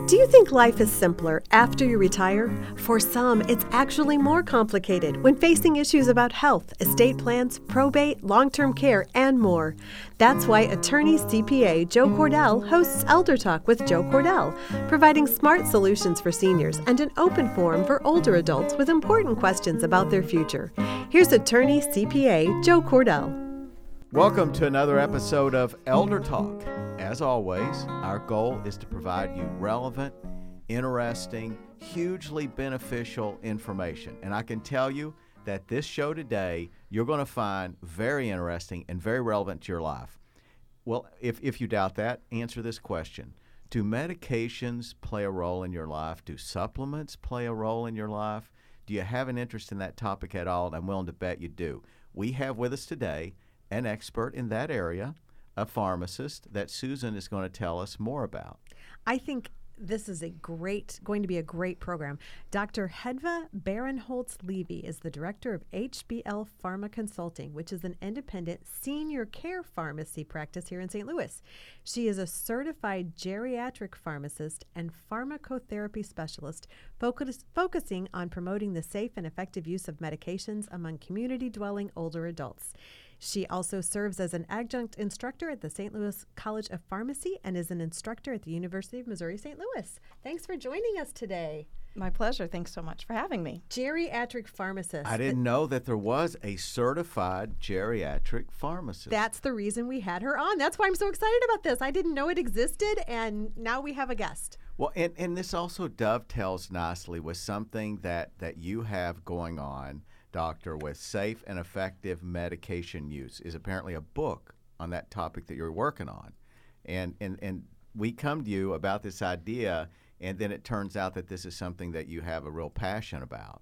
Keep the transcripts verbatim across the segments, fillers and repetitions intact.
Do you think life is simpler after you retire? For some, it's actually more complicated when facing issues about health, estate plans, probate, long-term care, and more. That's why attorney C P A Joe Cordell hosts Elder Talk with Joe Cordell, providing smart solutions for seniors and an open forum for older adults with important questions about their future. Here's attorney C P A Joe Cordell. Welcome to another episode of Elder Talk. As always, our goal is to provide you relevant, interesting, hugely beneficial information. And I can tell you that this show today, you're going to find very interesting and very relevant to your life. Well, if, if you doubt that, answer this question. Do medications play a role in your life? Do supplements play a role in your life? Do you have an interest in that topic at all? I'm willing to bet you do. We have with us today an expert in that area, a pharmacist that Susan is going to tell us more about. I think this is a great, going to be a great program. Doctor Hedva Barinholtz-Levy is the director of H B L Pharma Consulting, which is an independent senior care pharmacy practice here in Saint Louis. She is a certified geriatric pharmacist and pharmacotherapy specialist focus, focusing on promoting the safe and effective use of medications among community-dwelling older adults. She also serves as an adjunct instructor at the Saint Louis College of Pharmacy and is an instructor at the University of Missouri-Saint Louis. Thanks for joining us today. My pleasure. Thanks so much for having me. Geriatric pharmacist. I didn't know that there was a certified geriatric pharmacist. That's the reason we had her on. That's why I'm so excited about this. I didn't know it existed, and now we have a guest. Well, and, and this also dovetails nicely with something that, that you have going on, Doctor, with safe and effective medication use, is apparently a book on that topic that you're working on. And, and, and we come to you about this idea, and then it turns out that this is something that you have a real passion about.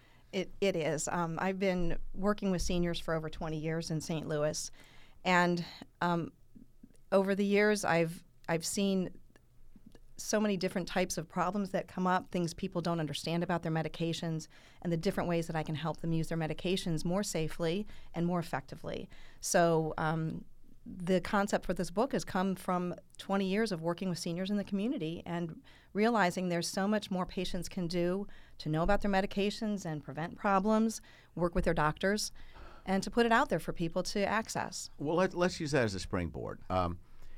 It It is. Um, I've been working with seniors for over twenty years in Saint Louis. And um, over the years, I've I've seen so many different types of problems that come up, things people don't understand about their medications, and the different ways that I can help them use their medications more safely and more effectively. So um, the concept for this book has come from twenty years of working with seniors in the community and realizing there's so much more patients can do to know about their medications and prevent problems, work with their doctors, and to put it out there for people to access. Well, let, let's use that as a springboard. Um,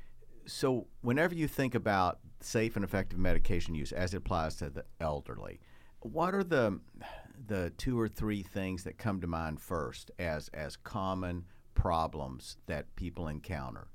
so whenever you think about safe and effective medication use as it applies to the elderly, what are the the two or three things that come to mind first as as common problems that people encounter?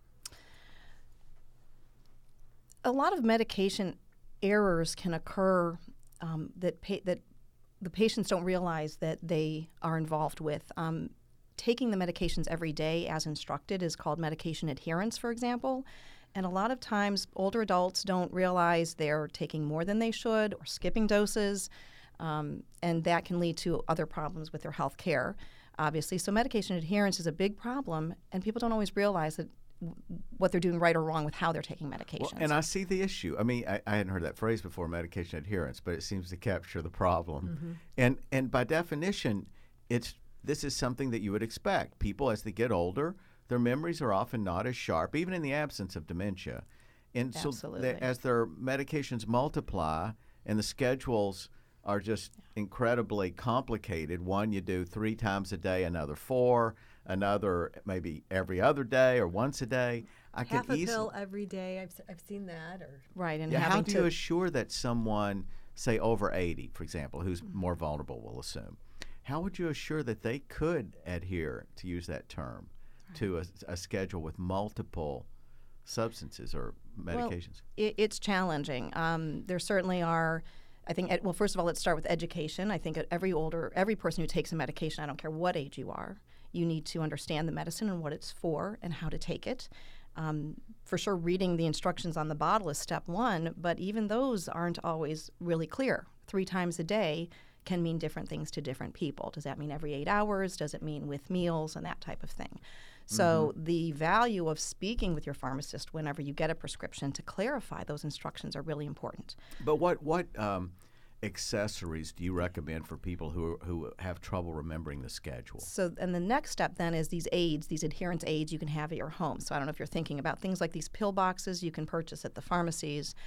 A lot of medication errors can occur um, that pa- that the patients don't realize that they are involved with. Um, taking the medications every day as instructed is called medication adherence, for example. And a lot of times older adults don't realize they're taking more than they should or skipping doses, um, and that can lead to other problems with their health care, obviously. So medication adherence is a big problem, and people don't always realize that w- what they're doing right or wrong with how they're taking medications. Well, and I see the issue. I mean, I, I hadn't heard that phrase before, medication adherence, but it seems to capture the problem. Mm-hmm. And and by definition, it's this is something that you would expect. People, as they get older, their memories are often not as sharp, even in the absence of dementia. And Absolutely. so they, as their medications multiply and the schedules are just yeah. incredibly complicated, one you do three times a day, another four, another maybe every other day or once a day. I Half can a easily, pill every day. I've, I've seen that. Or Right. And yeah, having how do to you assure that someone, say over eighty, for example, who's mm-hmm. more vulnerable, we'll assume, how would you assure that they could adhere, to use that term, to a, a schedule with multiple substances or medications? Well, it, it's challenging. Um, there certainly are, I think, ed, well, first of all, let's start with education. I think every older, every person who takes a medication, I don't care what age you are, you need to understand the medicine and what it's for and how to take it. Um, for sure, reading the instructions on the bottle is step one, but even those aren't always really clear. Three times a day can mean different things to different people. Does that mean every eight hours? Does it mean with meals and that type of thing? So mm-hmm. the value of speaking with your pharmacist whenever you get a prescription to clarify those instructions are really important. But what what um, accessories do you recommend for people who who have trouble remembering the schedule? So, and the next step then is these aids, these adherence aids you can have at your home. So I don't know if you're thinking about things like these pill boxes you can purchase at the pharmacies.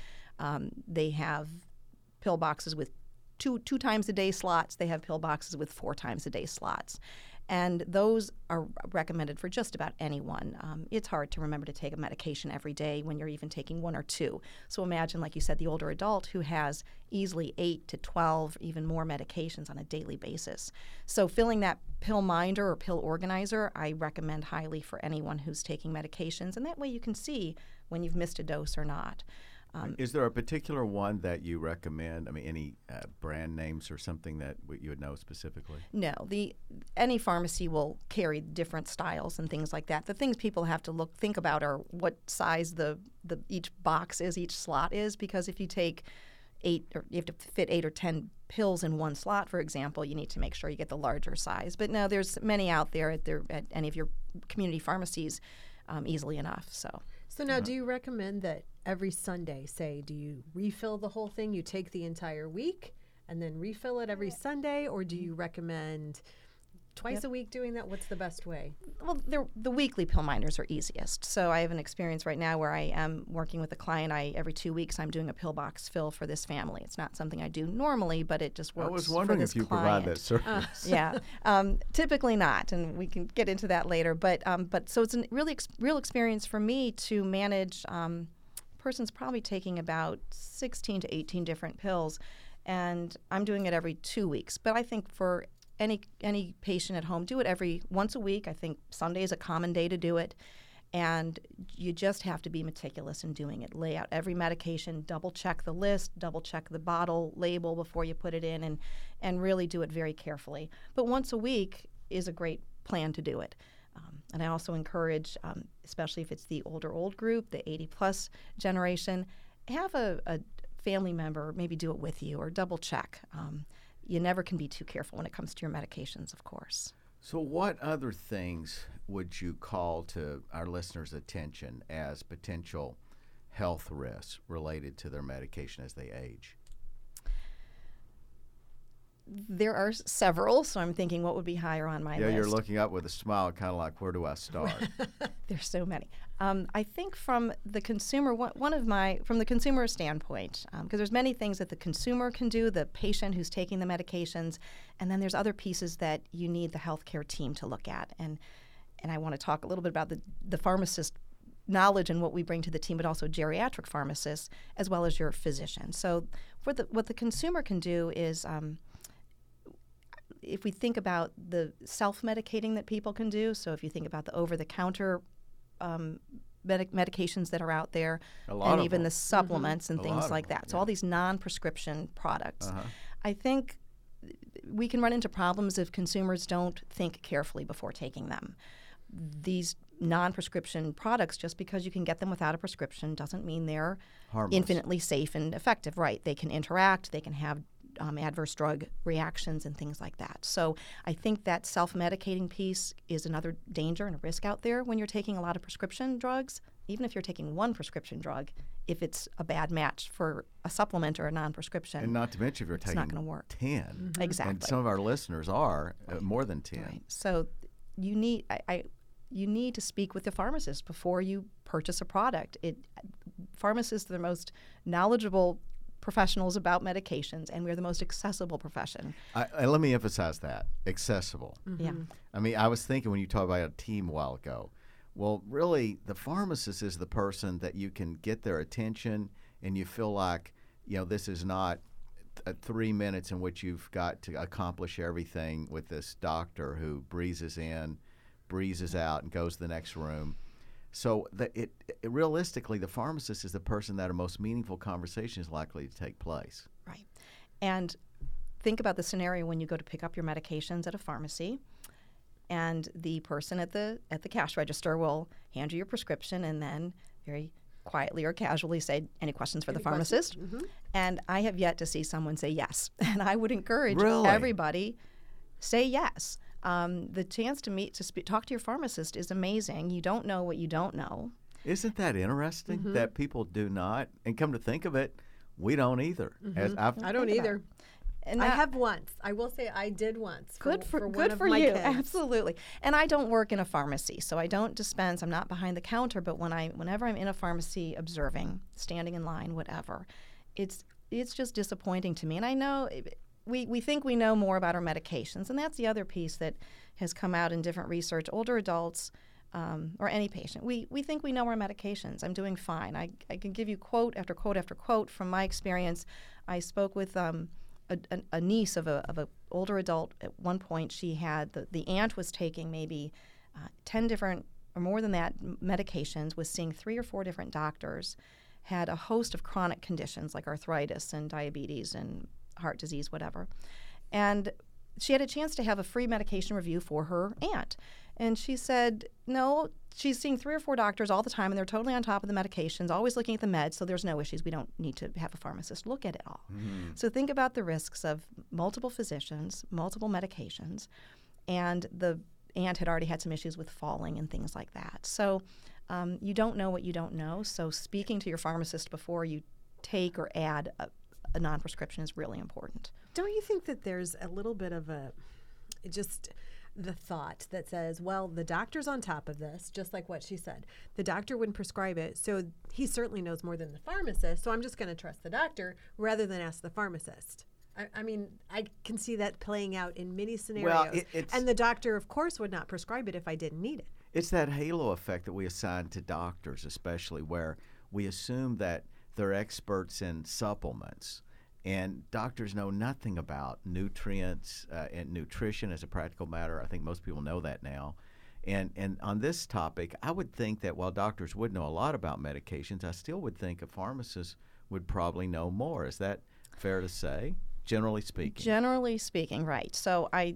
Um, they have pill boxes with two two times a day slots. They have pill boxes with four times a day slots. And those are recommended for just about anyone. Um, it's hard to remember to take a medication every day when you're even taking one or two. So imagine, like you said, the older adult who has easily eight to twelve, even more medications on a daily basis. So filling that pill minder or pill organizer, I recommend highly for anyone who's taking medications. And that way you can see when you've missed a dose or not. Um, Is there a particular one that you recommend? I mean, any uh, brand names or something that w- you would know specifically? No. The any pharmacy will carry different styles and things like that. The things people have to look think about are what size the, the each box is, each slot is, because if you take eight, or you have to fit eight or ten pills in one slot, for example, you need to make sure you get the larger size. But no, there's many out there at, their, at any of your community pharmacies um, easily enough. So. So now, do you recommend that every Sunday, say, do you refill the whole thing? You take the entire week and then refill it every Sunday, or do you recommend twice yep. a week doing that? What's the best way? Well, the weekly pill minders are easiest. So I have an experience right now where I am working with a client. I every two weeks I'm doing a pill box fill for this family. It's not something I do normally, but it just works. I was wondering for this if you client. provide that service. Uh, yeah, um, typically not, and we can get into that later. But um, but so it's a really ex- real experience for me to manage. Um, a person's probably taking about sixteen to eighteen different pills, and I'm doing it every two weeks. But I think for Any any patient at home, do it every once a week. I think Sunday is a common day to do it. And you just have to be meticulous in doing it. Lay out every medication, double check the list, double check the bottle label before you put it in, and, and really do it very carefully. But once a week is a great plan to do it. Um, and I also encourage, um, especially if it's the older old group, the eighty plus generation, have a, a family member maybe do it with you or double check. Um, You never can be too careful when it comes to your medications, of course. So what other things would you call to our listeners' attention as potential health risks related to their medication as they age? There are several, so I'm thinking what would be higher on my yeah, list. Yeah, you're looking up with a smile, kind of like, where do I start? There's so many. Um, I think from the consumer, one, one of my, from the consumer standpoint, because um, there's many things that the consumer can do, the patient who's taking the medications, and then there's other pieces that you need the healthcare team to look at. And and I want to talk a little bit about the, the pharmacist knowledge and what we bring to the team, but also geriatric pharmacists, as well as your physician. So for the, what the consumer can do is, um, if we think about the self-medicating that people can do, so if you think about the over-the-counter um, medic- medications that are out there, and even them. the supplements mm-hmm. and a things like them, that, so yeah. all these non-prescription products, uh-huh. I think we can run into problems if consumers don't think carefully before taking them. These non-prescription products, just because you can get them without a prescription doesn't mean they're Harmless. infinitely safe and effective, right? They can interact, they can have Um, adverse drug reactions and things like that. So I think that self-medicating piece is another danger and a risk out there when you're taking a lot of prescription drugs. Even if you're taking one prescription drug, if it's a bad match for a supplement or a non-prescription, and not to mention if you're it's taking not going to work. ten. Mm-hmm. Exactly. And some of our listeners are uh, more than ten. Right. So you need I, I you need to speak with the pharmacist before you purchase a product. It pharmacists are the most knowledgeable professionals about medications, and we're the most accessible profession. I, I, let me emphasize that, accessible. Mm-hmm. Yeah. I mean, I was thinking when you talked about a team a while ago, well, really, the pharmacist is the person that you can get their attention, and you feel like, you know, this is not th- three minutes in which you've got to accomplish everything with this doctor who breezes in, breezes out, and goes to the next room. So the, it, it realistically, the pharmacist is the person that a most meaningful conversation is likely to take place. Right. And think about the scenario when you go to pick up your medications at a pharmacy, and the person at the at the cash register will hand you your prescription and then very quietly or casually say, any questions for any the pharmacist? Mm-hmm. And I have yet to see someone say yes. And I would encourage really? everybody, say yes. Um, the chance to meet, to sp- talk to your pharmacist is amazing. You don't know what you don't know. Isn't that interesting mm-hmm. that people do not? And come to think of it, we don't either. Mm-hmm. As I've, I don't either. And I that, have once. I will say I did once. For, good for, for good one of for my you. kids. Absolutely. And I don't work in a pharmacy, so I don't dispense. I'm not behind the counter. But when I, whenever I'm in a pharmacy, observing, standing in line, whatever, it's it's just disappointing to me. And I know we, we think we know more about our medications, and that's the other piece that has come out in different research. Older adults, um, or any patient, we, we think we know our medications. I'm doing fine. I, I can give you quote after quote after quote from my experience. I spoke with um, a, a, a niece of a of an older adult. At one point, she had, the, the aunt was taking maybe uh, ten different or more than that medications, was seeing three or four different doctors, had a host of chronic conditions like arthritis and diabetes and heart disease, whatever. And she had a chance to have a free medication review for her aunt. And she said, no, she's seeing three or four doctors all the time, and they're totally on top of the medications, always looking at the meds, so there's no issues. We don't need to have a pharmacist look at it all. Mm. So think about the risks of multiple physicians, multiple medications, and the aunt had already had some issues with falling and things like that. So um, you don't know what you don't know. So speaking to your pharmacist before you take or add a, a non-prescription is really important. Don't you think that there's a little bit of a, just the thought that says, well, the doctor's on top of this, just like what she said. The doctor wouldn't prescribe it, so he certainly knows more than the pharmacist, so I'm just going to trust the doctor rather than ask the pharmacist. I, I mean, I can see that playing out in many scenarios. Well, it, it's, and the doctor, of course, would not prescribe it if I didn't need it. It's that halo effect that we assign to doctors, especially, where we assume that they're experts in supplements. And doctors know nothing about nutrients uh, and nutrition as a practical matter. I think most people know that now. And and on this topic, I would think that while doctors would know a lot about medications, I still would think a pharmacist would probably know more. Is that fair to say, generally speaking? Generally speaking, right. So I,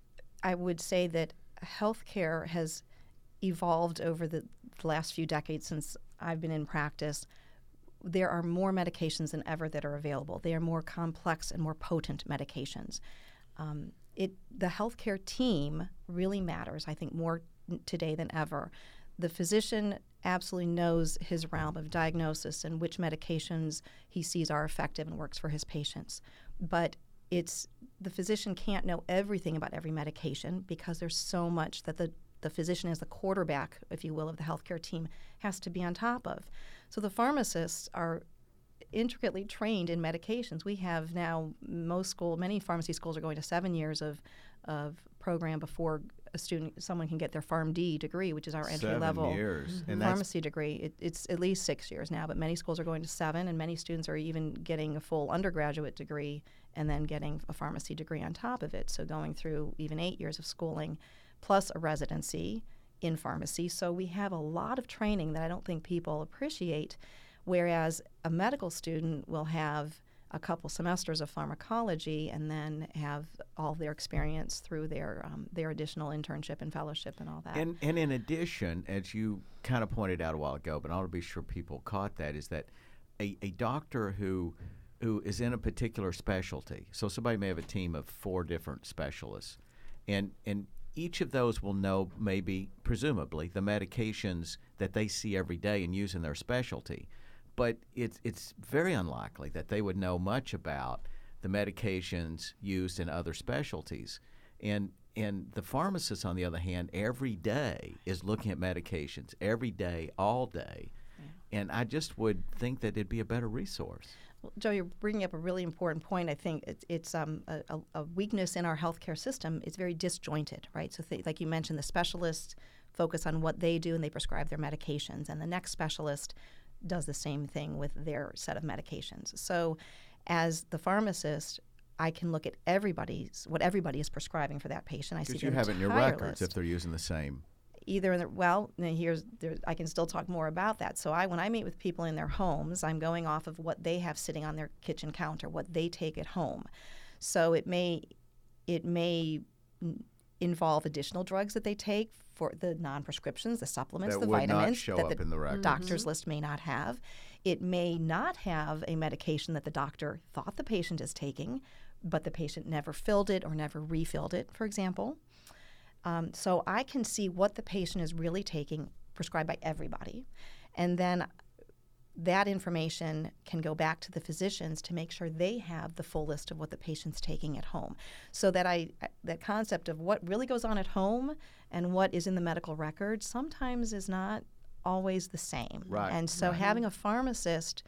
I would say that healthcare has evolved over the, the last few decades since I've been in practice. There are more medications than ever that are available. They are more complex and more potent medications. Um, it the healthcare team really matters, I think, more n- today than ever. The physician absolutely knows his realm of diagnosis and which medications he sees are effective and works for his patients. But it's the physician can't know everything about every medication because there's so much that the the physician as the quarterback, if you will, of the healthcare team has to be on top of. So the pharmacists are intricately trained in medications. We have now most school, many pharmacy schools are going to seven years of of program before a student, someone can get their PharmD degree, which is our entry seven level years. mm-hmm. And pharmacy degree. It, it's at least six years now, but many schools are going to seven, and many students are even getting a full undergraduate degree and then getting a pharmacy degree on top of it. So going through even eight years of schooling, plus a residency in pharmacy. So we have a lot of training that I don't think people appreciate, whereas a medical student will have a couple semesters of pharmacology and then have all their experience through their um, their additional internship and fellowship and all that. And, and in addition, as you kind of pointed out a while ago, but I want to be sure people caught that, is that a, a doctor who who is in a particular specialty, so somebody may have a team of four different specialists, and and each of those will know maybe, presumably, the medications that they see every day and use in their specialty. But it's it's very unlikely that they would know much about the medications used in other specialties. And and the pharmacist, on the other hand, every day is looking at medications, every day, all day. Yeah. And I just would think that it'd be a better resource. Well, Joe, you're bringing up a really important point. I think it's, it's um, a, a weakness in our healthcare system. It's very disjointed, right? So th- like you mentioned, the specialists focus on what they do and they prescribe their medications, and the next specialist does the same thing with their set of medications. So as the pharmacist, I can look at everybody's, what everybody is prescribing for that patient. I see Because you their have it in your entire records list. if they're using the same. Either in the, well, here's there, I can still talk more about that. So I, when I meet with people in their homes, I'm going off of what they have sitting on their kitchen counter, what they take at home. So it may it may involve additional drugs that they take for the non-prescriptions, the supplements, that the would vitamins not show that up the in the records. doctor's list may not have. It may not have a medication that the doctor thought the patient is taking, but the patient never filled it or never refilled it, for example. Um, so I can see what the patient is really taking, prescribed by everybody. And then that information can go back to the physicians to make sure they have the full list of what the patient's taking at home. So that I, that concept of what really goes on at home and what is in the medical record sometimes is not always the same. Right. And so right. having a pharmacist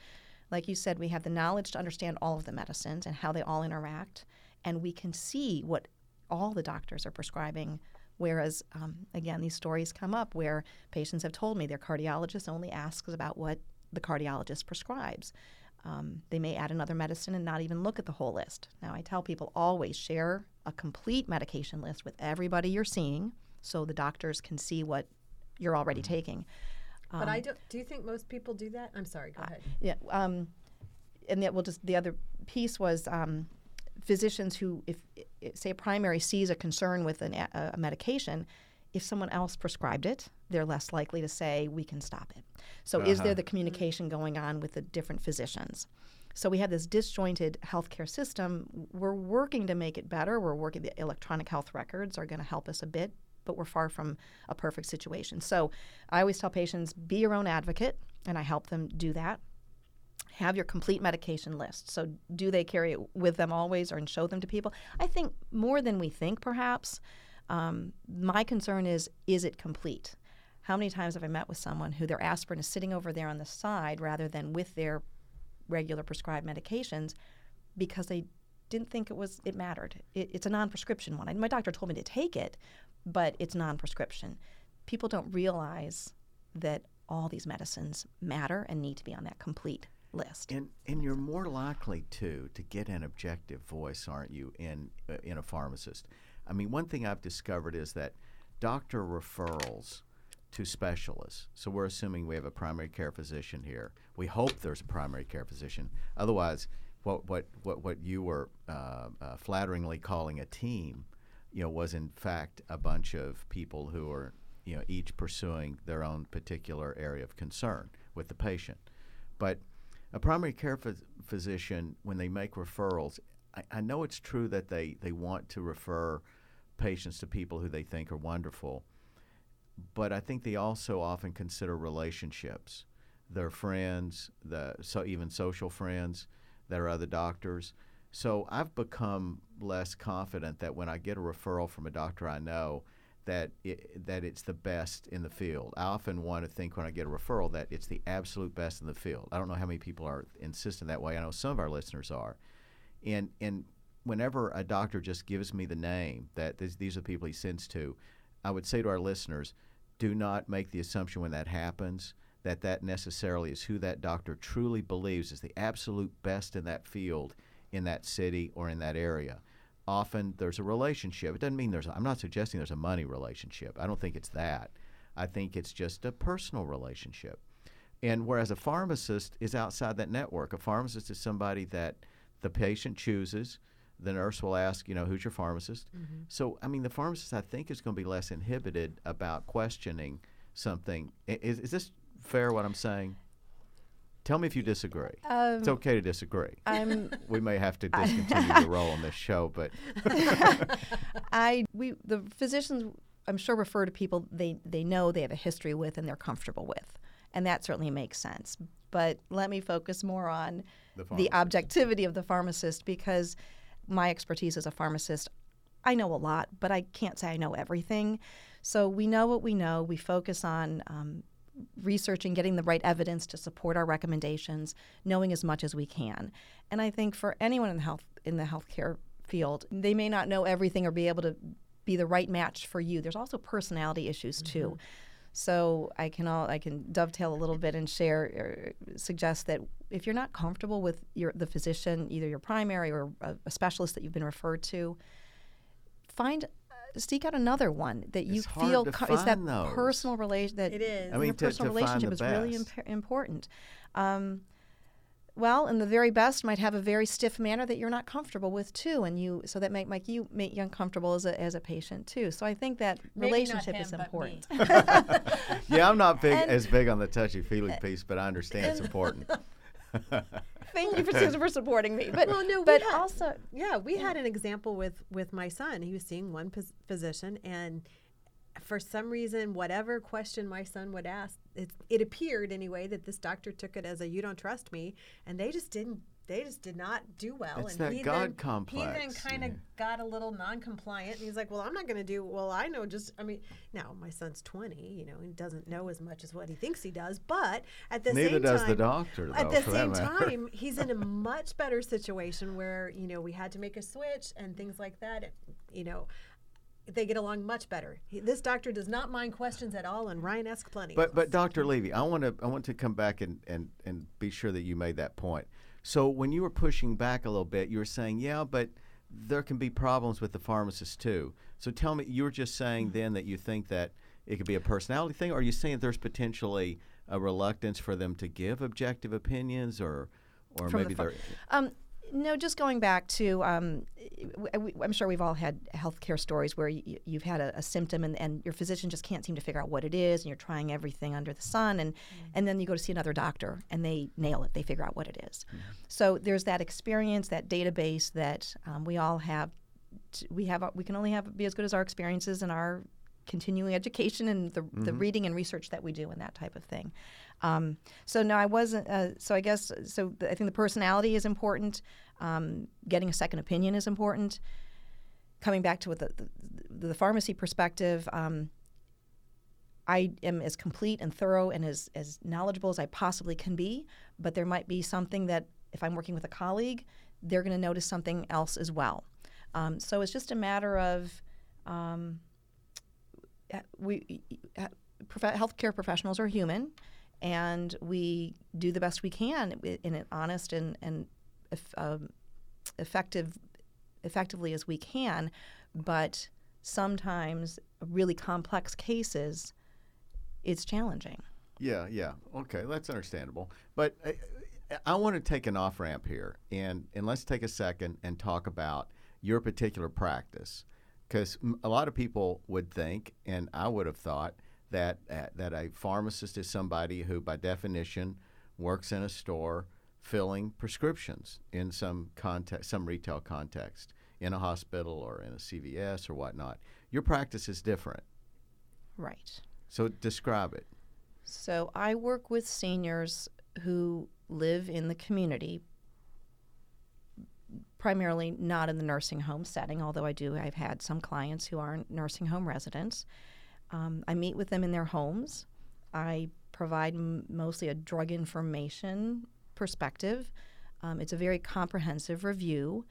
Like you said, we have the knowledge to understand all of the medicines and how they all interact, and we can see what all the doctors are prescribing. Whereas, um, again, these stories come up where patients have told me their cardiologist only asks about what the cardiologist prescribes. Um, they may add another medicine and not even look at the whole list. Now, I tell people always share a complete medication list with everybody you're seeing so the doctors can see what you're already taking. But Um, I don't. Do you think most people do that? I'm sorry. Go ahead. Yeah, um, and that will just the other piece was um, physicians who, if, if say a primary sees a concern with an, a, a medication, if someone else prescribed it, they're less likely to say we can stop it. So, is Uh-huh. there the communication going on with the different physicians? So we have this disjointed healthcare system. We're working to make it better. We're working. The electronic health records are going to help us a bit, but we're far from a perfect situation. So I always tell patients, be your own advocate, and I help them do that. Have your complete medication list. So do they carry it with them always or and show them to people? I think more than we think, perhaps. Um, my concern is, is it complete? How many times have I met with someone who their aspirin is sitting over there on the side rather than with their regular prescribed medications because they didn't think it was it mattered. It, it's a non-prescription one. I, my doctor told me to take it, but it's non-prescription. People don't realize that all these medicines matter and need to be on that complete list. And and you're more likely to to get an objective voice, aren't you, in uh, in a pharmacist? I mean, one thing I've discovered is that doctor referrals to specialists. So we're assuming we have a primary care physician here. We hope there's a primary care physician. Otherwise, what what what, what you were uh, uh, flatteringly calling a team, you know, was in fact a bunch of people who are, you know, each pursuing their own particular area of concern with the patient. But a primary care phys- physician, when they make referrals, I, I know it's true that they, they want to refer patients to people who they think are wonderful, but I think they also often consider relationships, their friends, the so even social friends that are other doctors. So I've become less confident that when I get a referral from a doctor I know, that it, that it's the best in the field. I often want to think when I get a referral that it's the absolute best in the field. I don't know how many people are insistent that way. I know some of our listeners are. And and whenever a doctor just gives me the name that this, these are the people he sends to, I would say to our listeners, do not make the assumption when that happens that that necessarily is who that doctor truly believes is the absolute best in that field, in that city, or in that area. Often there's a relationship. It doesn't mean there's, I'm not suggesting there's a money relationship. I don't think it's that. I think it's just a personal relationship. And whereas a pharmacist is outside that network, a pharmacist is somebody that the patient chooses. The nurse will ask, you know, who's your pharmacist? Mm-hmm. So, I mean, the pharmacist, I think, is going to be less inhibited about questioning something. Is, is this fair, what I'm saying? Tell me if you disagree. Um, it's okay to disagree. I'm, we may have to discontinue your role on this show, but I we the physicians, I'm sure, refer to people they, they know they have a history with and they're comfortable with, and that certainly makes sense. But let me focus more on the, the objectivity of the pharmacist, because my expertise as a pharmacist, I know a lot, but I can't say I know everything. So we know what we know. We focus on um, researching, getting the right evidence to support our recommendations, knowing as much as we can. And I think for anyone in the health in the healthcare field, they may not know everything or be able to be the right match for you. There's also personality issues too. Mm-hmm. So I can all, I can dovetail a little bit and share, or suggest that if you're not comfortable with your the physician, either your primary or a, a specialist that you've been referred to, find. Seek out another one that you it's feel hard to co- is that those. personal relation that it is. I mean, your to, personal to relationship find is the really best. imp- important. Um, well, and the very best might have a very stiff manner that you're not comfortable with too, and you so that might make you make you uncomfortable as a as a patient too. So I think that Maybe relationship not him, is but important. Yeah, I'm not big And- as big on the touchy-feely piece, but I understand it's important. Thank you for, for supporting me. But Well, no, we but had- also Yeah, we had an example with with my son. He was seeing one phys- physician, and for some reason, whatever question my son would ask, it, it appeared anyway that this doctor took it as a "you don't trust me," and they just didn't they just did not do well. It's and that he God then, complex. He then kind of yeah. got a little non-compliant. And he's like, well, I'm not going to do, well, I know just, I mean, now my son's twenty, you know, he doesn't know as much as what he thinks he does. But at the Neither same does time. the doctor, though, At the for same that matter. time, he's in a much better situation where, you know, we had to make a switch and things like that. You know, they get along much better. He, this doctor does not mind questions at all, and Ryan asks plenty. But but Doctor Levy, I want to I want to come back and, and, and be sure that you made that point. So when you were pushing back a little bit, you were saying, yeah, but there can be problems with the pharmacist too. So tell me, you were just saying then that you think that it could be a personality thing, or are you saying there's potentially a reluctance for them to give objective opinions, or or From maybe the they're ph- um, no, just going back to, um, w- I'm sure we've all had healthcare stories where y- you've had a, a symptom and, and your physician just can't seem to figure out what it is, and you're trying everything under the sun, and, mm-hmm. and then you go to see another doctor and they nail it, they figure out what it is. Mm-hmm. So there's that experience, that database that um, we all have. T- we have, we can only have be as good as our experiences and our continuing education and the, mm-hmm. the reading and research that we do and that type of thing. Um, so no, I wasn't. Uh, so I guess so. I think the personality is important. Um, getting a second opinion is important. Coming back to what the the, the pharmacy perspective, um, I am as complete and thorough and as as knowledgeable as I possibly can be. But there might be something that if I'm working with a colleague, they're going to notice something else as well. Um, so it's just a matter of um, we prof- healthcare professionals are human. And we do the best we can in an honest and, and um, effective, effectively as we can. But sometimes really complex cases, it's challenging. Yeah, yeah. Okay, that's understandable. But I, I want to take an off-ramp here, and, and let's take a second and talk about your particular practice. Because a lot of people would think, and I would have thought, that uh, that a pharmacist is somebody who, by definition, works in a store filling prescriptions in some context, some retail context, in a hospital or in a C V S or whatnot. Your practice is different. Right. So describe it. So I work with seniors who live in the community, primarily not in the nursing home setting, although I do, I've had some clients who aren't nursing home residents. Um, I meet with them in their homes. I provide m- mostly a drug information perspective. Um, it's a very comprehensive review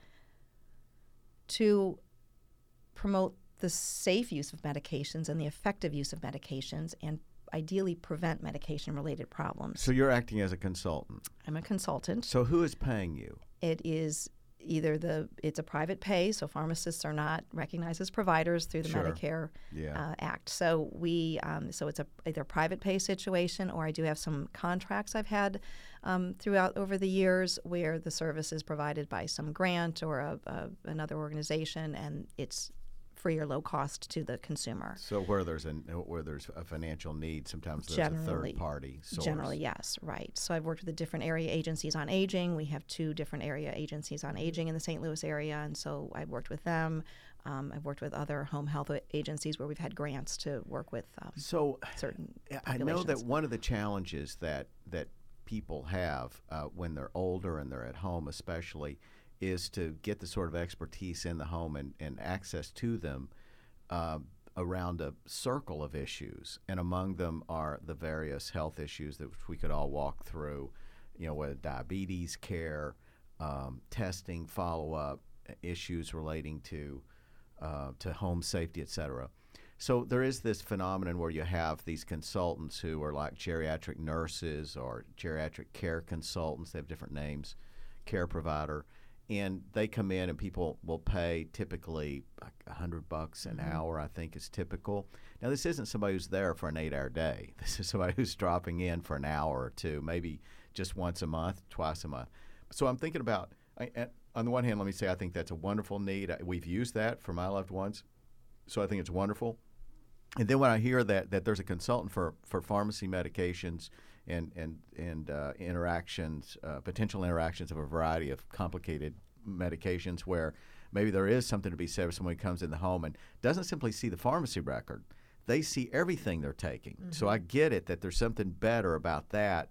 to promote the safe use of medications and the effective use of medications and ideally prevent medication-related problems. So you're acting as a consultant. I'm a consultant. So who is paying you? It is either the it's a private pay, so pharmacists are not recognized as providers through the Sure. Medicare Yeah. uh, Act. So we um, so it's a either a private pay situation, or I do have some contracts I've had um, throughout over the years where the service is provided by some grant or a, a, another organization, and it's free or low cost to the consumer. So where there's a where there's a financial need, sometimes there's Generally- a third party source. Generally, yes, right. So I've worked with the different area agencies on aging. We have two different area agencies on aging in the Saint Louis area, and so I've worked with them. Um, I've worked with other home health agencies where we've had grants to work with um, So certain I know that populations. one of the challenges that that people have uh, when they're older and they're at home, especially, is to get the sort of expertise in the home and, and access to them uh, around a circle of issues. And among them are the various health issues that we could all walk through, you know, whether diabetes care, um, testing, follow-up, issues relating to uh, to home safety, et cetera. So there is this phenomenon where you have these consultants who are like geriatric nurses or geriatric care consultants. They have different names, care provider. And they come in and people will pay typically like a hundred bucks an mm-hmm. hour, I think is typical. Now, this isn't somebody who's there for an eight-hour day. This is somebody who's dropping in for an hour or two, maybe just once a month, twice a month. So I'm thinking about, I, on the one hand, let me say I think that's a wonderful need. We've used that for my loved ones, so I think it's wonderful. And then when I hear that that there's a consultant for, for pharmacy medications and and and uh, interactions, uh, potential interactions of a variety of complicated medications, where maybe there is something to be said for someone who comes in the home and doesn't simply see the pharmacy record, they see everything they're taking. Mm-hmm. So I get it that there's something better about that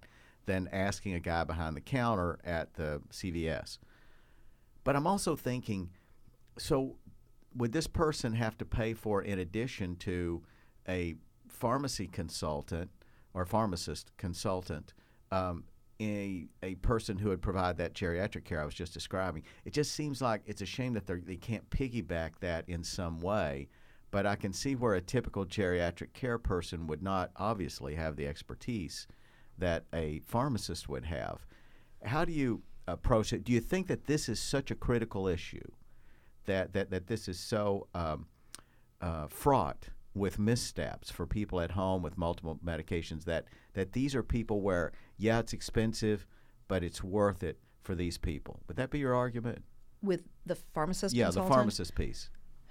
than asking a guy behind the counter at the C V S. But I'm also thinking, so would this person have to pay for, in addition to a pharmacy consultant or pharmacist consultant, um, a a person who would provide that geriatric care I was just describing? It just seems like it's a shame that they can't piggyback that in some way. But I can see where a typical geriatric care person would not obviously have the expertise that a pharmacist would have. How do you approach it? Do you think that this is such a critical issue, that that, that this is so um, uh, fraught with missteps for people at home with multiple medications, that, that these are people where, yeah, it's expensive, but it's worth it for these people? Would that be your argument? With the pharmacist Yeah, consultant? the pharmacist piece.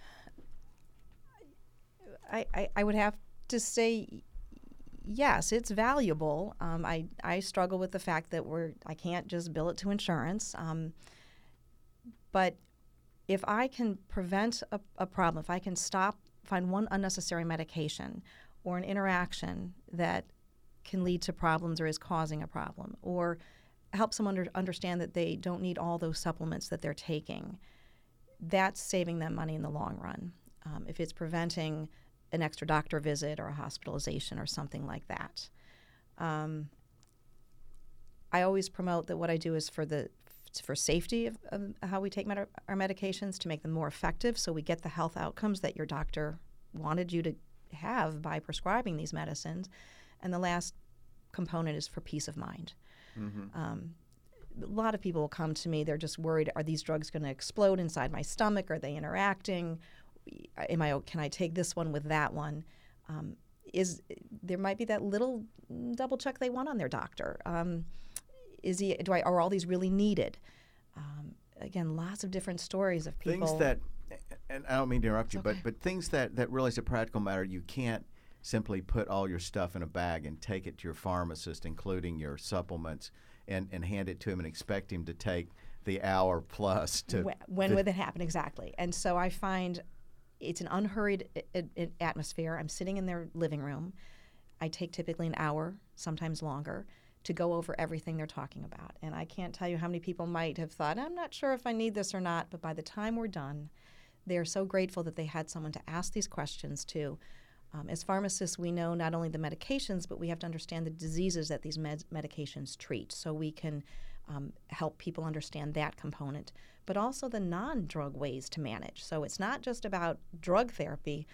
I, I, I would have to say yes, it's valuable. Um, I, I struggle with the fact that we're I can't just bill it to insurance. Um, but if I can prevent a, a problem, if I can stop, find one unnecessary medication or an interaction that can lead to problems or is causing a problem, or help someone under, understand that they don't need all those supplements that they're taking, that's saving them money in the long run. Um, if it's preventing an extra doctor visit or a hospitalization or something like that. Um, I always promote that what I do is for the for safety of, of how we take med- our medications, to make them more effective so we get the health outcomes that your doctor wanted you to have by prescribing these medicines. And the last component is for peace of mind. Mm-hmm. Um, a lot of people will come to me, they're just worried, are these drugs going to explode inside my stomach? Are they interacting? Am I, can I take this one with that one? Um, is there might be that little double check they want on their doctor. Um, is he? Do I? Are all these really needed? Um, again, lots of different stories of people. Things that, and I don't mean to interrupt you, okay. but but things that that really is a practical matter. You can't simply put all your stuff in a bag and take it to your pharmacist, including your supplements, and and hand it to him and expect him to take the hour plus to. When, when the, would it happen exactly? And so I find. It's an unhurried I- I- atmosphere. I'm sitting in their living room. I take typically an hour, sometimes longer, to go over everything they're talking about. And I can't tell you how many people might have thought, I'm not sure if I need this or not, but by the time we're done, they're so grateful that they had someone to ask these questions to. Um, as pharmacists, we know not only the medications, but we have to understand the diseases that these med- medications treat, so we can um, help people understand that component, but also the non-drug ways to manage. So it's not just about drug therapy.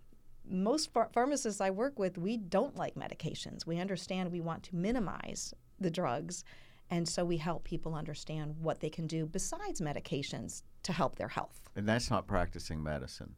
Most ph- pharmacists I work with, we don't like medications. We understand we want to minimize the drugs, and so we help people understand what they can do besides medications to help their health. And that's not practicing medicine.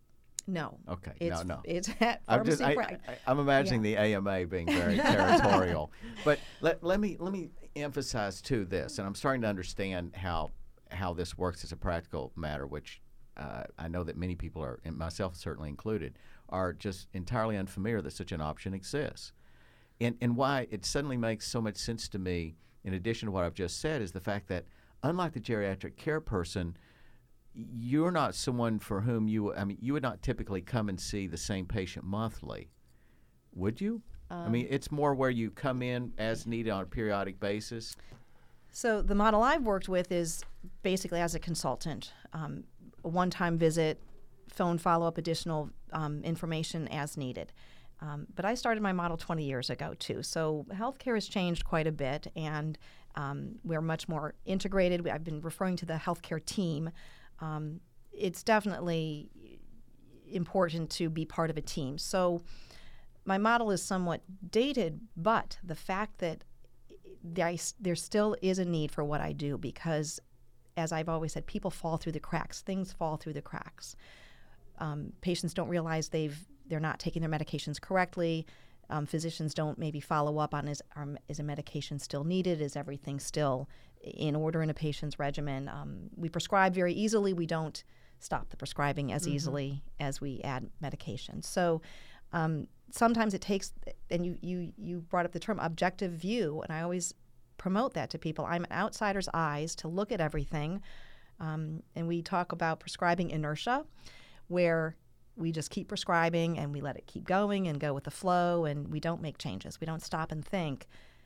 No. Okay. It's, no, no. It's at I'm just. pharmacy I, pra- I, I'm imagining Yeah. the A M A being very territorial. But let let me let me emphasize too this, and I'm starting to understand how how this works as a practical matter, which uh, I know that many people are, and myself certainly included, are just entirely unfamiliar that such an option exists. And and why it suddenly makes so much sense to me, in addition to what I've just said, is the fact that unlike the geriatric care person, you're not someone for whom you, I mean, you would not typically come and see the same patient monthly, would you? Um, I mean, it's more where you come in as needed on a periodic basis. So the model I've worked with is basically as a consultant, um, a one-time visit, phone follow-up, additional um, information as needed. Um, but I started my model twenty years ago, too. So healthcare has changed quite a bit, and um, we're much more integrated. I've been referring to the healthcare team. Um, it's definitely important to be part of a team. So my model is somewhat dated, but the fact that there, there still is a need for what I do, because, as I've always said, people fall through the cracks. Things fall through the cracks. Um, patients don't realize they've they're not taking their medications correctly. Um, physicians don't maybe follow up on is are, is a medication still needed? Is everything still in order in a patient's regimen? Um, we prescribe very easily. We don't stop the prescribing as mm-hmm. easily as we add medication. So um, sometimes it takes, and you, you, you brought up the term objective view, and I always promote that to people. I'm an outsider's eyes to look at everything. Um, and we talk about prescribing inertia, where we just keep prescribing and we let it keep going and go with the flow, and we don't make changes. We don't stop and think,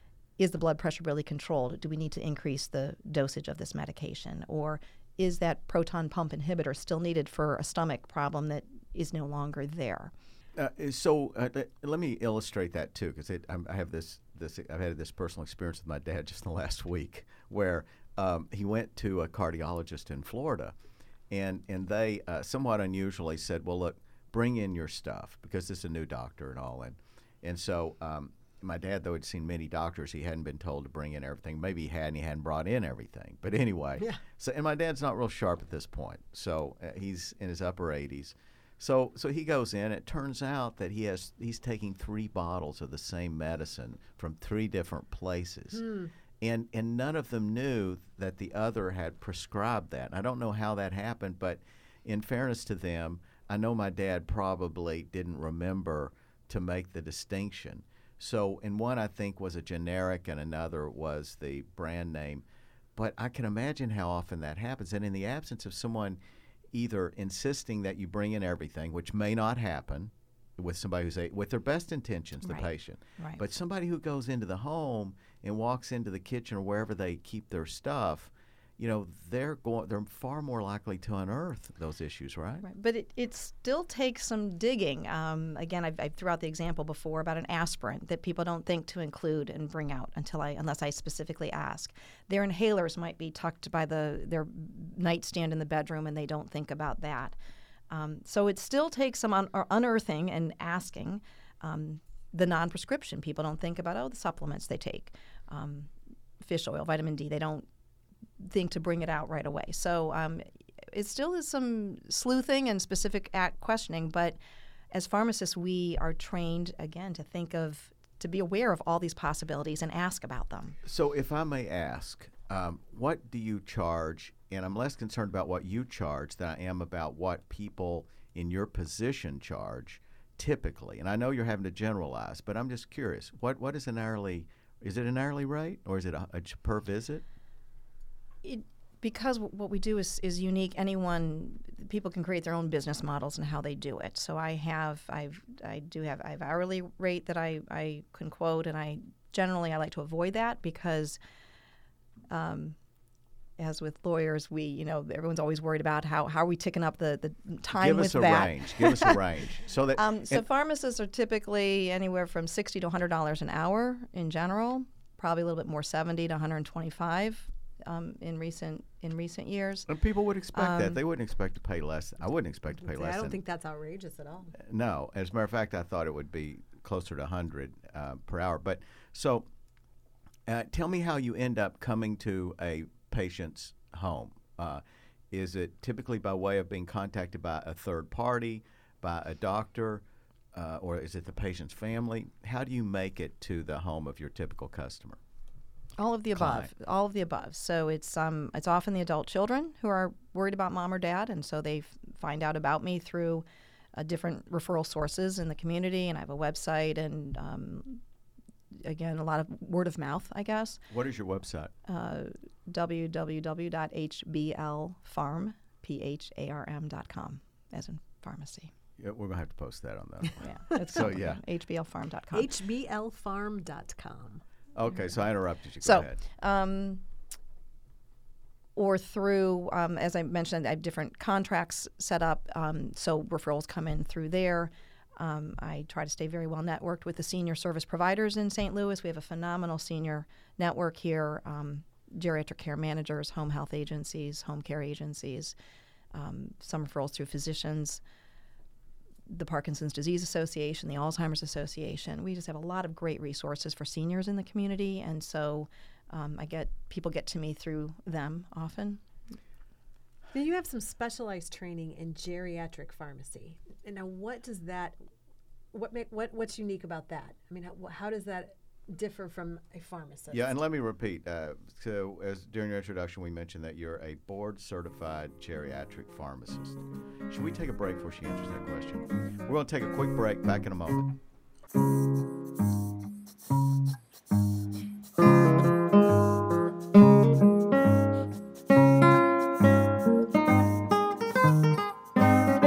is the blood pressure really controlled? Do we need to increase the dosage of this medication? Or is that proton pump inhibitor still needed for a stomach problem that is no longer there? Uh, so uh, th- let me illustrate that too, because I have this this I've had this personal experience with my dad just in the last week, where um, he went to a cardiologist in Florida, and and they uh, somewhat unusually said, "Well, look, bring in your stuff," because this is a new doctor and all, and and so. Um, My dad, though, had seen many doctors. He hadn't been told to bring in everything. Maybe he had, and he hadn't brought in everything. But anyway, yeah. So and my dad's not real sharp at this point. So uh, he's in his upper eighties. So so he goes in. It turns out that he has he's taking three bottles of the same medicine from three different places, Hmm. and and none of them knew that the other had prescribed that. And I don't know how that happened, but in fairness to them, I know my dad probably didn't remember to make the distinction. So, and one I think was a generic and another was the brand name. But I can imagine how often that happens. And in the absence of someone either insisting that you bring in everything, which may not happen with somebody who's a, with their best intentions, the Right. patient, Right. but somebody who goes into the home and walks into the kitchen or wherever they keep their stuff, you know, they're going, they're far more likely to unearth those issues, right? Right. But it, it still takes some digging. Um, again, I've, I've threw out the example before about an aspirin that people don't think to include and bring out until I, unless I specifically ask. Their inhalers might be tucked by the their nightstand in the bedroom, and they don't think about that. Um, so it still takes some un- or unearthing and asking. Um, the non-prescription, people don't think about, oh, the supplements they take, um, fish oil, vitamin D. They don't think to bring it out right away. So um, it still is some sleuthing and specific act questioning, but as pharmacists, we are trained, again, to think of, to be aware of all these possibilities and ask about them. So if I may ask, um, what do you charge? And I'm less concerned about what you charge than I am about what people in your position charge typically. And I know you're having to generalize, but I'm just curious. What What is an hourly, is it an hourly rate or is it a, a per visit? It, because w- what we do is, is unique. Anyone, people can create their own business models and how they do it. So I have, I've, I do have, I have hourly rate that I, I can quote, and I generally I like to avoid that because, um, as with lawyers, we, you know, everyone's always worried about how how are we ticking up the, the time Give with us a that. range. Give us a range. So that Um, so and- pharmacists are typically anywhere from sixty to one hundred dollars an hour in general. Probably a little bit more, seventy to one hundred twenty-five. Um, in recent in recent years. and people would expect that. Um, They wouldn't expect to pay less. I wouldn't expect to pay less. I don't than, think that's outrageous at all. No, as a matter of fact, I thought it would be closer to one hundred uh, per hour. But so, uh, tell me how you end up coming to a patient's home. Uh, is it typically by way of being contacted by a third party, by a doctor, uh, or is it the patient's family? How do you make it to the home of your typical customer? All of the above. Client. All of the above. So it's um it's often the adult children who are worried about mom or dad, and so they f- find out about me through uh, different referral sources in the community, and I have a website, and um, again a lot of word of mouth, I guess. What is your website? Uh, w w w dot h b l farm p h a r m dot com, as in pharmacy. Yeah, we're gonna have to post that on that. Yeah, that's So, yeah. h b l farm dot com. H B L farm dot com. Okay, so I interrupted you. Go So, ahead. um, or through, um, as I mentioned, I have different contracts set up, um, so referrals come in through there. Um, I try to stay very well networked with the senior service providers in Saint Louis. We have a phenomenal senior network here, um, geriatric care managers, home health agencies, home care agencies, um, some referrals through physicians, the Parkinson's Disease Association, the Alzheimer's Association. We just have a lot of great resources for seniors in the community, and so um, I get people get to me through them often. Now you have some specialized training in geriatric pharmacy. And now, what does that? What make what what's unique about that? I mean, how, how does that differ from a pharmacist? Yeah, and let me repeat. Uh, so, as during your introduction, we mentioned that you're a board-certified geriatric pharmacist. Should we take a break before she answers that question? We're going to take a quick break. Back in a moment.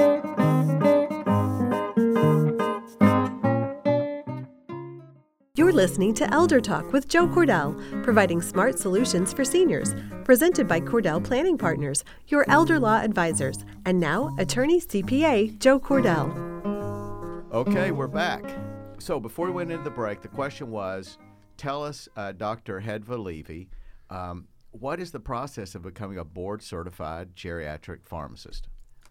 You're listening to Elder Talk with Joe Cordell, providing smart solutions for seniors. Presented by Cordell Planning Partners, your elder law advisors. And now, attorney C P A Joe Cordell. Okay, we're back. So before we went into the break, the question was, tell us, uh, Doctor Hedva Levy, um, what is the process of becoming a board-certified geriatric pharmacist?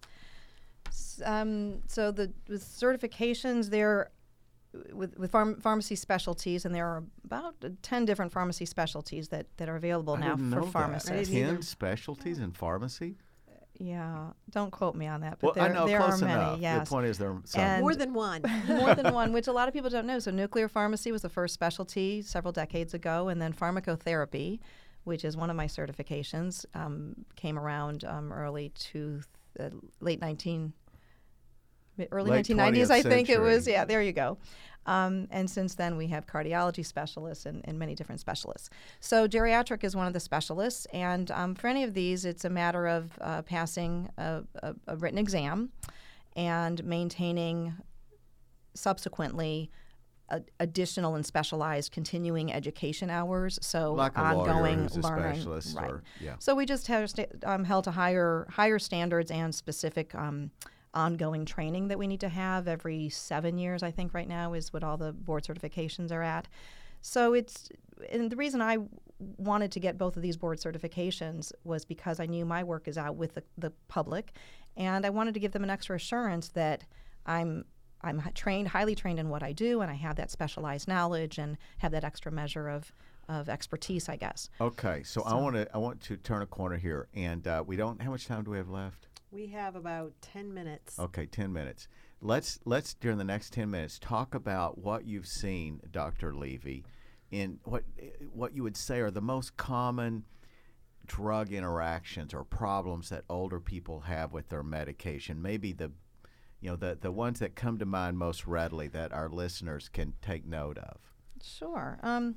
Um, so the with certifications, there with with pharm- pharmacy specialties, and there are about ten different pharmacy specialties that, that are available I now didn't for know pharmacists. that. ten specialties in pharmacy? Yeah, don't quote me on that, but Well, there, I know, there close are many. enough. Yes. The point is there are some. And More than one. more than one, which a lot of people don't know. So nuclear pharmacy was the first specialty several decades ago, and then pharmacotherapy, which is one of my certifications, um, came around um, early to the late nineteen, early Late nineteen nineties, I think it was. century. Yeah, there you go. Um, and since then, we have cardiology specialists and, and many different specialists. So geriatric is one of the specialists, and um, for any of these, it's a matter of uh, passing a, a, a written exam and maintaining subsequently a, additional and specialized continuing education hours. So Like a lawyer ongoing who's a learning. specialist Right. or- yeah. So we just have sta- um, held to higher higher standards and specific um, ongoing training that we need to have every seven years, I think right now is what all the board certifications are at. So it's, and the reason I wanted to get both of these board certifications was because I knew my work is out with the, the public, and I wanted to give them an extra assurance that I'm I'm trained, highly trained in what I do, and I have that specialized knowledge and have that extra measure of of expertise, I guess. Okay, so, I want to I want to turn a corner here, and uh, we don't. How much time do we have left? We have about ten minutes. Okay, ten minutes. Let's let's during the next ten minutes talk about what you've seen, Doctor Levy, in what what you would say are the most common drug interactions or problems that older people have with their medication. Maybe the you know the the ones that come to mind most readily that our listeners can take note of. Sure. Um,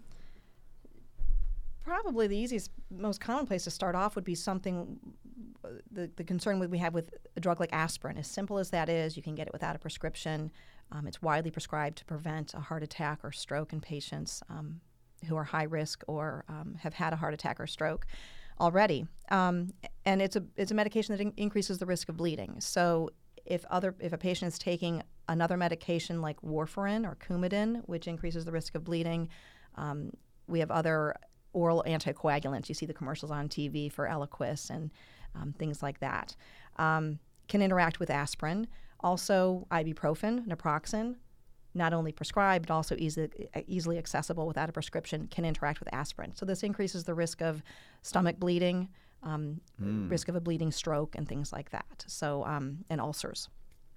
probably the easiest, most common place to start off would be something, uh, the, the concern we have with a drug like aspirin. As simple as that is, you can get it without a prescription. Um, it's widely prescribed to prevent a heart attack or stroke in patients um, who are high risk or um, have had a heart attack or stroke already. Um, and it's a it's a medication that in- increases the risk of bleeding. So if other if a patient is taking another medication like warfarin or Coumadin, which increases the risk of bleeding, um, we have other oral anticoagulants. You see the commercials on T V for Eliquis and um, things like that. Um, can interact with aspirin. Also, ibuprofen, naproxen, not only prescribed, but also easily, easily accessible without a prescription, can interact with aspirin. So this increases the risk of stomach bleeding, um, mm. risk of a bleeding stroke, and things like that. So um, and ulcers.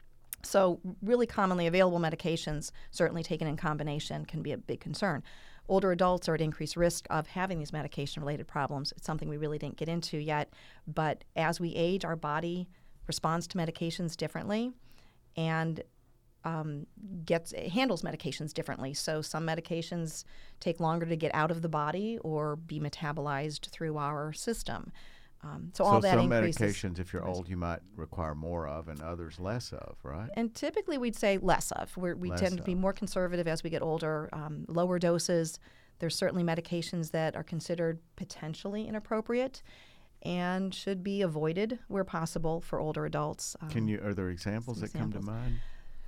So really commonly available medications, certainly taken in combination, can be a big concern. Older adults are at increased risk of having these medication-related problems. It's something we really didn't get into yet, but as we age, our body responds to medications differently and um, gets handles medications differently. So some medications take longer to get out of the body or be metabolized through our system. Um, so, so all that some increases. medications, if you're old, you might require more of, and others less of, right? And typically, we'd say less of. We're, we Less tend to of. be more conservative as we get older. Um, lower doses. There's certainly medications that are considered potentially inappropriate and should be avoided where possible for older adults. Um, Can you? Are there examples that come to examples. mind?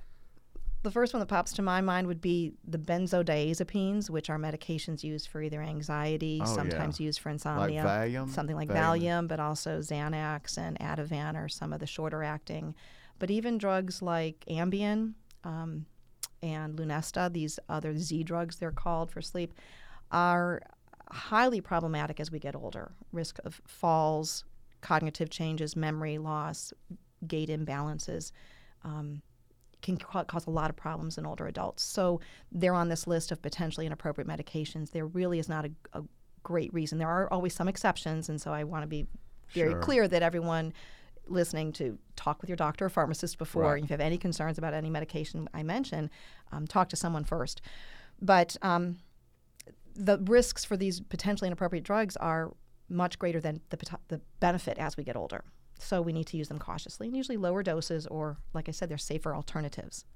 The first one that pops to my mind would be the benzodiazepines, which are medications used for either anxiety, Oh, sometimes yeah. used for insomnia, Like Valium? something like Valium. Valium, but also Xanax and Ativan are some of the shorter acting. But even drugs like Ambien um, and Lunesta, these other Z drugs they're called for sleep, are highly problematic as we get older. Risk of falls, cognitive changes, memory loss, gait imbalances. Um, can ca- cause a lot of problems in older adults. So they're on this list of potentially inappropriate medications. There really is not a, a great reason. There are always some exceptions, and so I want to be very Sure. clear that everyone listening to talk with your doctor or pharmacist before. Right. If you have any concerns about any medication I mention, um, talk to someone first. But um, the risks for these potentially inappropriate drugs are much greater than the, pot- the benefit as we get older. So we need to use them cautiously, and usually lower doses or, like I said, they're safer alternatives.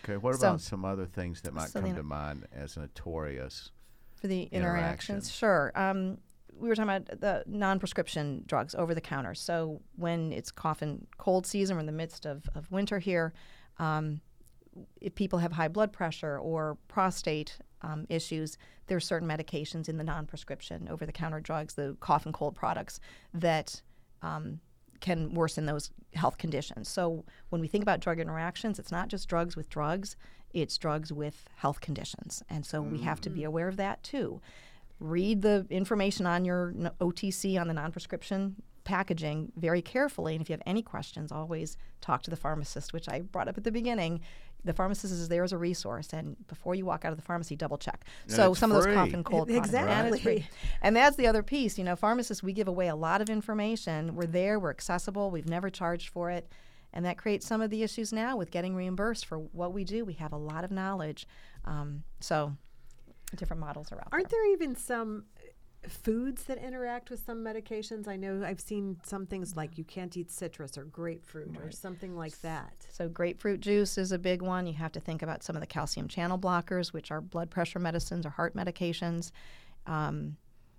Okay, what So- about some other things that might so come the to inter- mind as notorious? For the interactions, Interactions. sure. Um, we were talking about the non-prescription drugs over the counter. So when it's cough and cold season, we're in the midst of, of winter here, um, if people have high blood pressure or prostate um, issues, there are certain medications in the non-prescription over-the-counter drugs, the cough and cold products, that um, can worsen those health conditions. So when we think about drug interactions, it's not just drugs with drugs, it's drugs with health conditions. And so we have to be aware of that too. Read the information on your n- O T C, on the non-prescription packaging very carefully. And if you have any questions, always talk to the pharmacist, which I brought up at the beginning. The pharmacist is there as a resource, and before you walk out of the pharmacy, double check. And So it's some of those free. cough and cold products. Exactly. And it's free. And that's the other piece. You know, pharmacists, we give away a lot of information. We're there, we're accessible, we've never charged for it. And that creates some of the issues now with getting reimbursed for what we do. We have a lot of knowledge. Um, so different models are out Aren't there. there even some foods that interact with some medications? I know I've seen some things like you can't eat citrus or grapefruit or something like that. So grapefruit juice is a big one. You have to think about some of the calcium channel blockers, which are blood pressure medicines or heart medications. Um,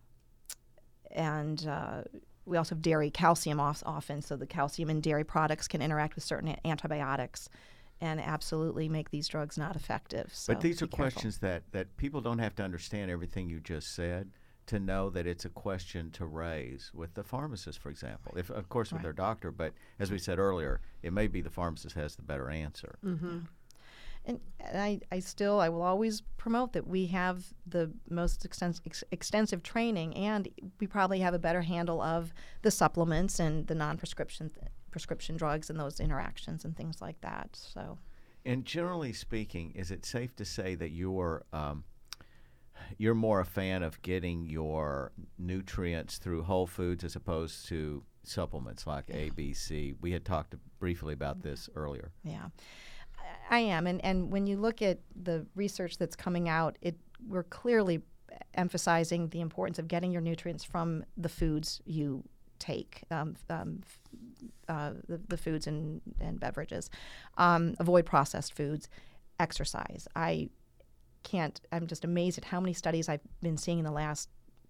and uh, we also have dairy calcium off, often, so the calcium in dairy products can interact with certain a- antibiotics and absolutely make these drugs not effective. So But these be are careful. questions that, that people don't have to understand everything you just said to know that it's a question to raise with the pharmacist, for example. If, of course, with Right. their doctor, but as we said earlier, it may be the pharmacist has the better answer. Mm-hmm. And, and I, I still, I will always promote that we have the most extens- ex- extensive training, and we probably have a better handle of the supplements and the non-prescription th- prescription drugs and those interactions and things like that. So, And generally speaking, is it safe to say that you're um, you're more a fan of getting your nutrients through whole foods as opposed to supplements like A, B, C? We had talked briefly about this earlier. yeah, I I am. And, and when you look at the research that's coming out, it we're clearly emphasizing the importance of getting your nutrients from the foods you take, um, um, f- uh, the, the foods and, and beverages. Um, avoid processed foods. Exercise. I can't, I'm just amazed at how many studies I've been seeing in the last,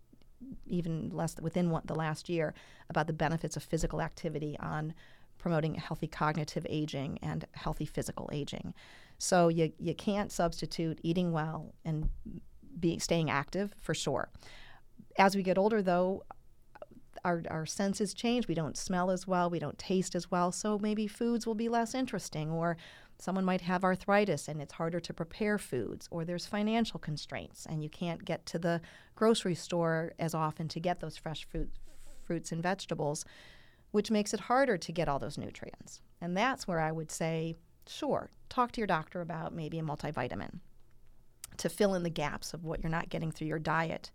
even less within one, the last year, about the benefits of physical activity on promoting healthy cognitive aging and healthy physical aging. So you, you can't substitute eating well and be, staying active for sure. As we get older, though, our, our senses change. We don't smell as well. We don't taste as well. So maybe foods will be less interesting, or someone might have arthritis and it's harder to prepare foods, or there's financial constraints and you can't get to the grocery store as often to get those fresh fruit, fruits and vegetables, which makes it harder to get all those nutrients. And that's where I would say, sure, talk to your doctor about maybe a multivitamin to fill in the gaps of what you're not getting through your diet.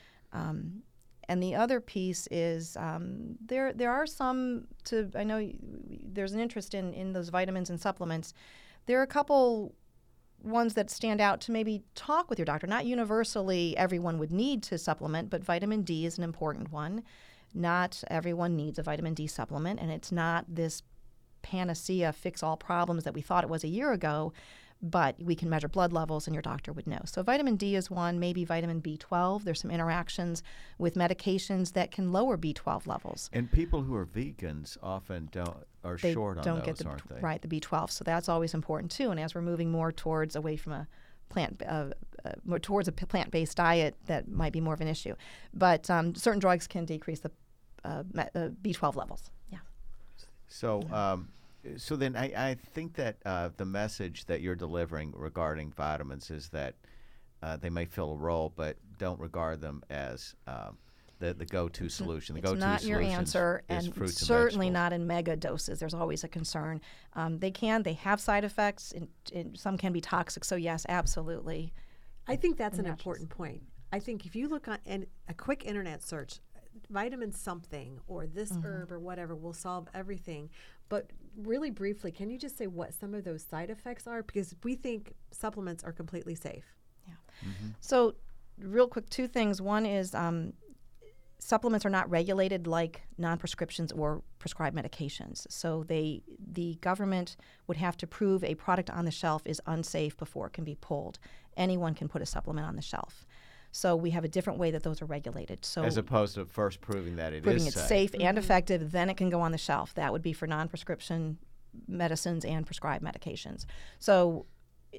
Um, And the other piece is um, there. There are some. To I know y- there's an interest in, in those vitamins and supplements. There are a couple ones that stand out to maybe talk with your doctor. Not universally everyone would need to supplement, but vitamin D is an important one. Not everyone needs a vitamin D supplement, and it's not this panacea fix all problems that we thought it was a year ago. But we can measure blood levels and your doctor would know. So vitamin D is one, maybe vitamin B twelve. There's some interactions with medications that can lower B twelve levels. And people who are vegans often don't are They short on don't those, get the aren't they? right the B twelve. So that's always important too. And as we're moving more towards away from a plant uh, uh, more towards a p- plant-based diet, that might be more of an issue. But um, certain drugs can decrease the uh, me- uh, B twelve levels. Yeah. So, um, so then I, I think that uh, the message that you're delivering regarding vitamins is that uh, they may fill a role, but don't regard them as um, the the go-to solution. The It's go-to not your solution answer, is and fruits and certainly vegetables. not in mega doses. There's always a concern. Um, they can, they have side effects, and, and some can be toxic. So yes, absolutely. I think that's an Naturals. important point. I think if you look on an, a quick internet search, vitamin something or this Mm-hmm. herb or whatever will solve everything. But really briefly, can you just say what some of those side effects are? Because we think supplements are completely safe. So real quick, two things. One is um, supplements are not regulated like non-prescriptions or prescribed medications. So they, the government would have to prove a product on the shelf is unsafe before it can be pulled. Anyone can put a supplement on the shelf. So we have a different way that those are regulated. So as opposed to first proving that it proving is it's safe, safe and effective, then it can go on the shelf. That would be for non-prescription medicines and prescribed medications. So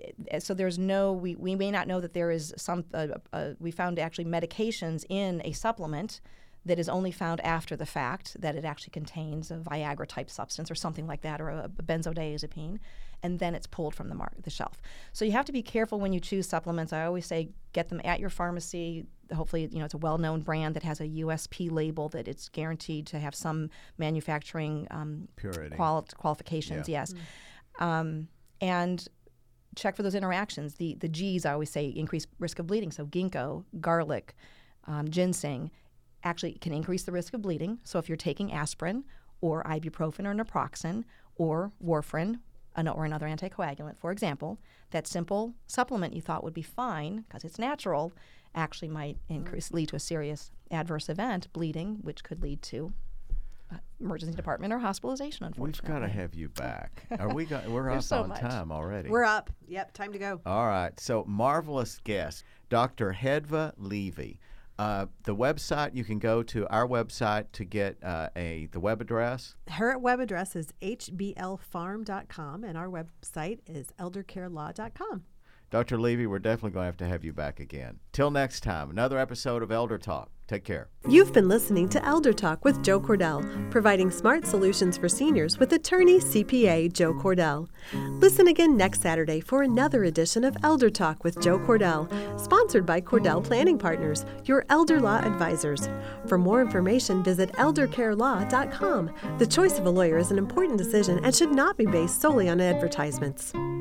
So there's no, we, we may not know that there is some, uh, uh, we found actually medications in a supplement that is only found after the fact, that it actually contains a Viagra-type substance or something like that, or a, a benzodiazepine, and then it's pulled from the, mar- the shelf. So you have to be careful when you choose supplements. I always say get them at your pharmacy. Hopefully, you know, it's a well-known brand that has a U S P label, that it's guaranteed to have some manufacturing um, purity quali- qualifications, yeah. yes. Mm. Um, and check for those interactions. The the G's, I always say, increase risk of bleeding. So ginkgo, garlic, um, ginseng actually can increase the risk of bleeding. So if you're taking aspirin or ibuprofen or naproxen or warfarin an, or another anticoagulant, for example, that simple supplement you thought would be fine because it's natural actually might increase, lead to a serious adverse event, bleeding, which could lead to Uh, emergency department or hospitalization, unfortunately. We've got to have you back. Are we? Go- we're up so on much. time already. We're up. Yep, time to go. All right. So marvelous guest, Doctor Hedva Levy. Uh, the website, you can go to our website to get uh, a the web address. Her web address is h b l farm dot com, and our website is elder care law dot com. Doctor Levy, we're definitely going to have to have you back again. Till next time, another episode of Elder Talk. Take care. You've been listening to Elder Talk with Joe Cordell, providing smart solutions for seniors with attorney C P A Joe Cordell. Listen again next Saturday for another edition of Elder Talk with Joe Cordell, sponsored by Cordell Planning Partners, your elder law advisors. For more information, visit elder care law dot com. The choice of a lawyer is an important decision and should not be based solely on advertisements.